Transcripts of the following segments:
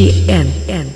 JTN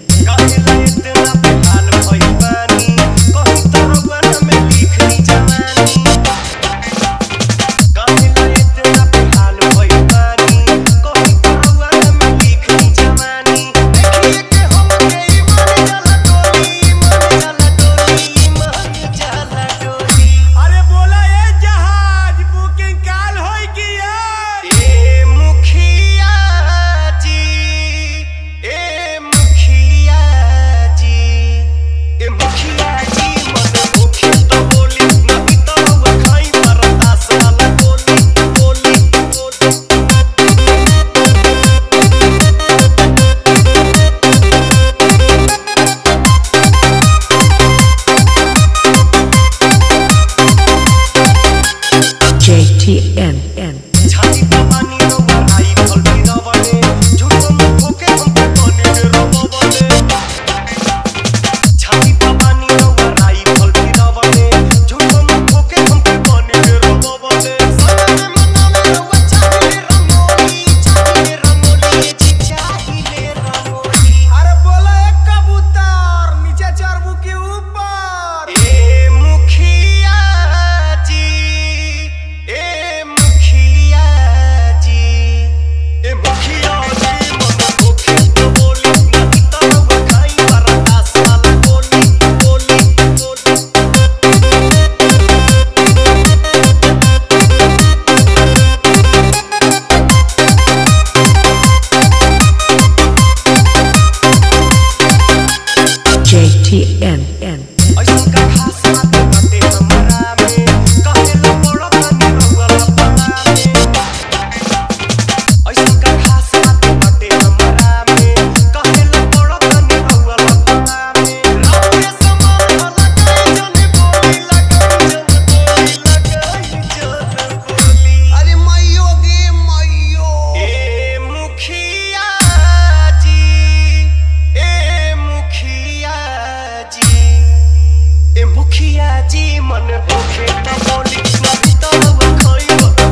मुखिया जी मन होखे त बोली नहीं तो खई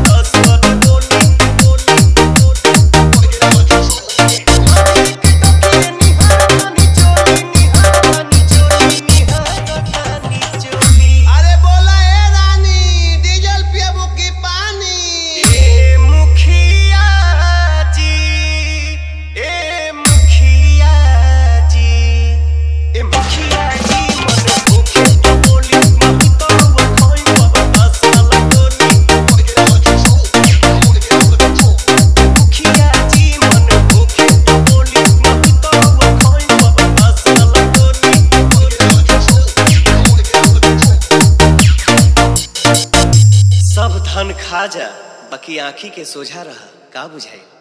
असर बोली बोली अरे बोला ए रानी डीजल पियबू की पानी ए मुखिया जी ए मुखिया जी ए मुखिया जी मन होखे त बोली नहीं तो खई असर बोली मुखिया जी मन होखे त बोली नहीं तो खई असर बोली सब धन खा जा बाकी आँखी के सोझा रहा का बुझाई।